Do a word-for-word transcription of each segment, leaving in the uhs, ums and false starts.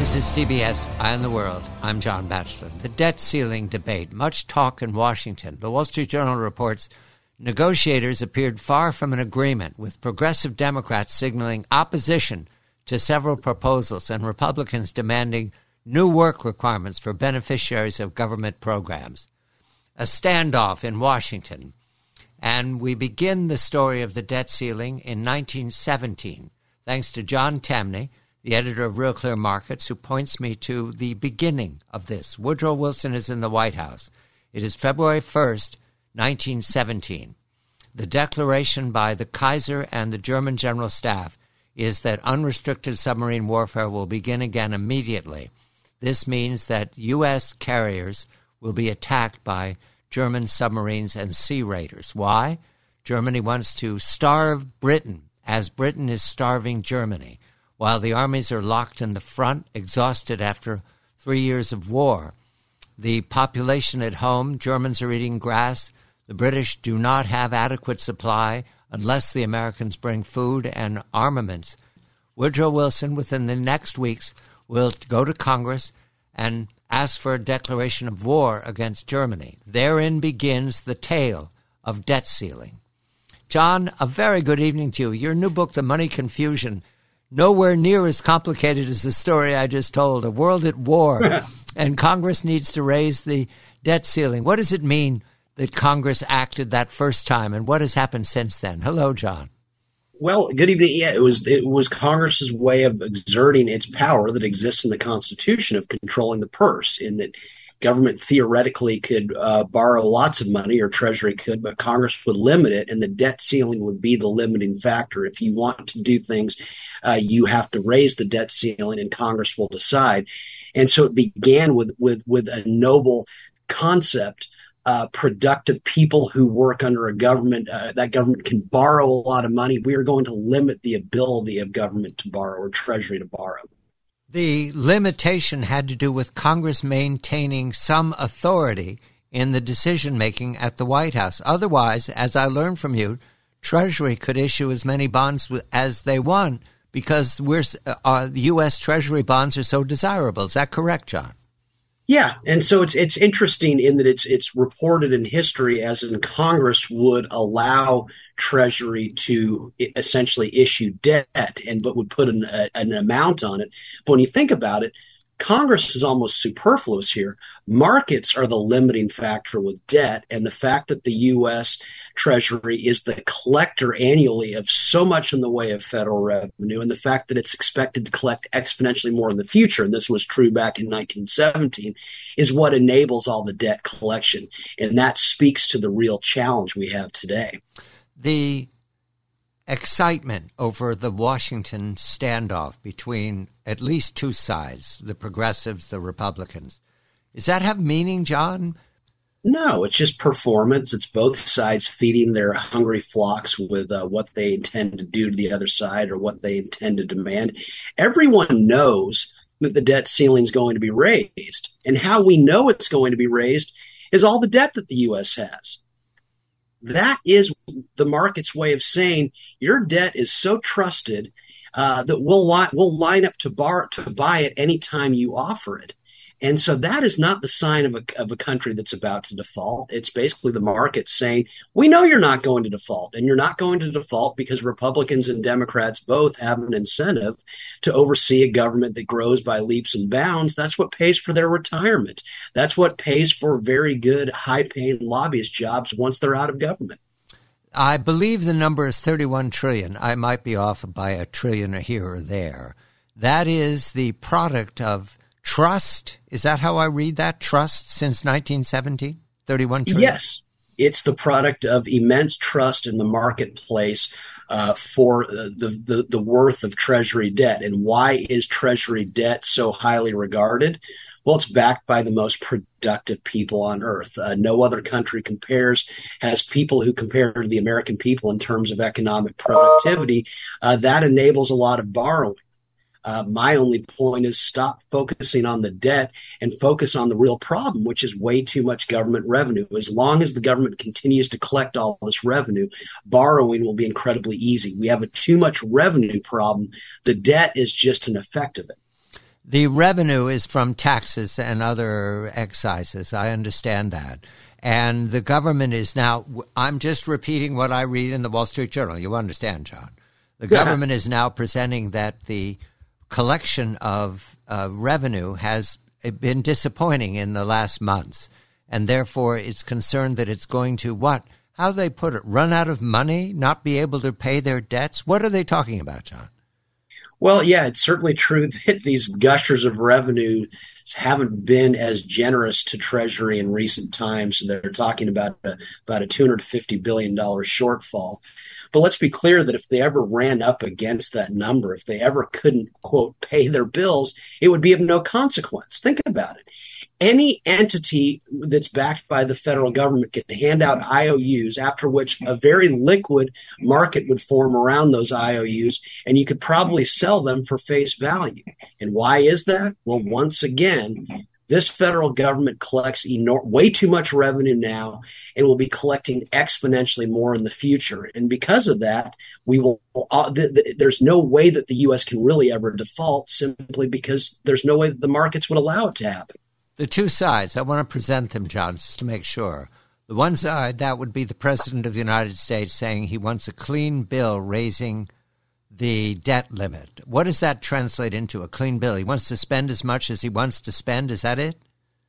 This is C B S Eye on the World. I'm John Batchelor. The debt ceiling debate. Much talk in Washington. The Wall Street Journal reports negotiators appeared far from an agreement, with progressive Democrats signaling opposition to several proposals and Republicans demanding new work requirements for beneficiaries of government programs. A standoff in Washington. And we begin the story of the debt ceiling in nineteen seventeen, thanks to John Tamny, the editor of Real Clear Markets, who points me to the beginning of this. Woodrow Wilson is in the White House. It is February first, nineteen seventeen. The declaration by the Kaiser and the German General Staff is that unrestricted submarine warfare will begin again immediately. This means that U S carriers will be attacked by German submarines and sea raiders. Why? Germany wants to starve Britain, as Britain is starving Germany. While the armies are locked in the front, exhausted after three years of war. The population at home, Germans are eating grass. The British do not have adequate supply unless the Americans bring food and armaments. Woodrow Wilson, within the next weeks, will go to Congress and ask for a declaration of war against Germany. Therein begins the tale of debt ceiling. John, a very good evening to you. Your new book, The Money Confusion, nowhere near as complicated as the story I just told. A world at war, and Congress needs to raise the debt ceiling. What does it mean that Congress acted that first time, and what has happened since then? Hello, John. Well, good evening. Yeah, it was it was Congress's way of exerting its power that exists in the Constitution of controlling the purse, in that government theoretically could uh, borrow lots of money, or Treasury could, but Congress would limit it, and the debt ceiling would be the limiting factor. If you want to do things, uh, you have to raise the debt ceiling, and Congress will decide. And so it began with with with a noble concept. Uh, productive people who work under a government, uh, that government can borrow a lot of money. We are going to limit the ability of government to borrow, or Treasury to borrow. The limitation had to do with Congress maintaining some authority in the decision-making at the White House. Otherwise, as I learned from you, Treasury could issue as many bonds as they want because we're, uh, the U S Treasury bonds are so desirable. Is that correct, John? Yeah, and so it's it's interesting in that it's it's reported in history as in Congress would allow Treasury to essentially issue debt, and but would put an, a, an amount on it. But when you think about it, Congress is almost superfluous here. Markets are the limiting factor with debt, and the fact that the U S Treasury is the collector annually of so much in the way of federal revenue, and the fact that it's expected to collect exponentially more in the future, and this was true back in nineteen seventeen, is what enables all the debt collection. And that speaks to the real challenge we have today. The excitement over the Washington standoff between at least two sides, the progressives, the Republicans, does that have meaning, John? No, it's just performance. It's both sides feeding their hungry flocks with uh, what they intend to do to the other side, or what they intend to demand. Everyone knows that the debt ceiling is going to be raised. And how we know it's going to be raised is all the debt that the U S has. That is the market's way of saying your debt is so trusted uh, that we'll, li- we'll line up to, bar- to buy it anytime you offer it. And so that is not the sign of a, of a country that's about to default. It's basically the market saying, we know you're not going to default, and you're not going to default because Republicans and Democrats both have an incentive to oversee a government that grows by leaps and bounds. That's what pays for their retirement. That's what pays for very good, high-paying lobbyist jobs once they're out of government. I believe the number is thirty-one trillion. I might be off by a trillion here or there. That is the product of trust. Is that how I read that? Trust since nineteen seventy? thirty-one trillion? Yes. It's the product of immense trust in the marketplace uh, for the, the, the worth of Treasury debt. And why is Treasury debt so highly regarded? Well, it's backed by the most productive people on earth. Uh, no other country compares, has people who compare to the American people in terms of economic productivity. Uh, that enables a lot of borrowing. Uh, my only point is stop focusing on the debt and focus on the real problem, which is way too much government revenue. As long as the government continues to collect all this revenue, borrowing will be incredibly easy. We have a too much revenue problem. The debt is just an effect of it. The revenue is from taxes and other excises. I understand that. And the government is now, I'm just repeating what I read in the Wall Street Journal. You understand, John. The yeah. government is now presenting that the collection of uh, revenue has been disappointing in the last months. And therefore, it's concerned that it's going to what? How do they put it? Run out of money? Not be able to pay their debts? What are they talking about, John? Well, yeah, it's certainly true that these gushers of revenue haven't been as generous to Treasury in recent times. They're talking about a, about a two hundred fifty billion dollars shortfall. But let's be clear that if they ever ran up against that number, if they ever couldn't, quote, pay their bills, it would be of no consequence. Think about it. Any entity that's backed by the federal government can hand out I O Us, after which a very liquid market would form around those I O Us, and you could probably sell them for face value. And why is that? Well, once again, this federal government collects enor- way too much revenue now and will be collecting exponentially more in the future. And because of that, we will. Uh, th- th- there's no way that the U S can really ever default, simply because there's no way that the markets would allow it to happen. The two sides, I want to present them, John, just to make sure. The one side, that would be the President of the United States saying he wants a clean bill raising the debt limit. What does that translate into, a clean bill? He wants to spend as much as he wants to spend. Is that it?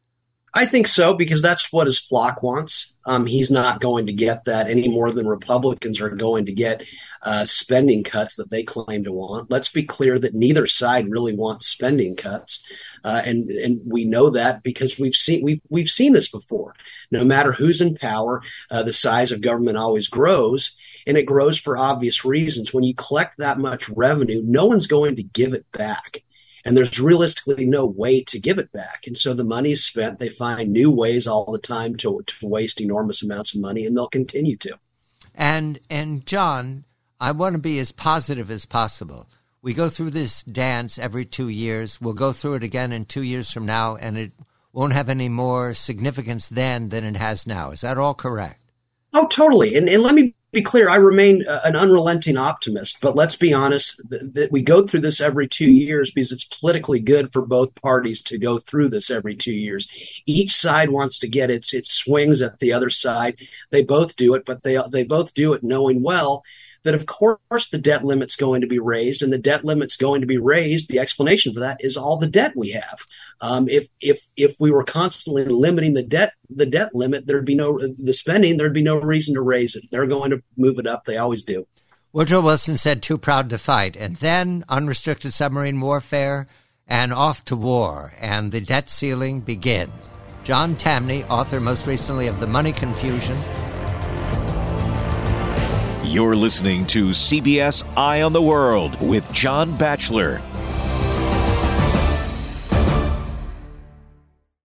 I think so, because that's what his flock wants. Um, he's not going to get that any more than Republicans are going to get uh, spending cuts that they claim to want. Let's be clear that neither side really wants spending cuts. Uh, and and we know that because we've seen we've we've seen this before. No matter who's in power, uh, the size of government always grows, and it grows for obvious reasons. When you collect that much revenue, no one's going to give it back, and there's realistically no way to give it back. And so the money is spent. They find new ways all the time to to waste enormous amounts of money, and they'll continue to. And and John, I want to be as positive as possible. We go through this dance every two years. We'll go through it again in two years from now, and it won't have any more significance then than it has now. Is that all correct? Oh, totally. And, and let me be clear. I remain uh, an unrelenting optimist. But let's be honest, that th- we go through this every two years because it's politically good for both parties to go through this every two years. Each side wants to get its its swings at the other side. They both do it, but they they both do it knowing well that, of course, the debt limit's going to be raised, and the debt limit's going to be raised. The explanation for that is all the debt we have. Um, if if if we were constantly limiting the debt the debt limit, there'd be no the spending. There'd be no reason to raise it. They're going to move it up. They always do. Woodrow Wilson said, "Too proud to fight," and then unrestricted submarine warfare, and off to war, and the debt ceiling begins. John Tamny, author most recently of The Money Confusion. You're listening to C B S Eye on the World with John Batchelor.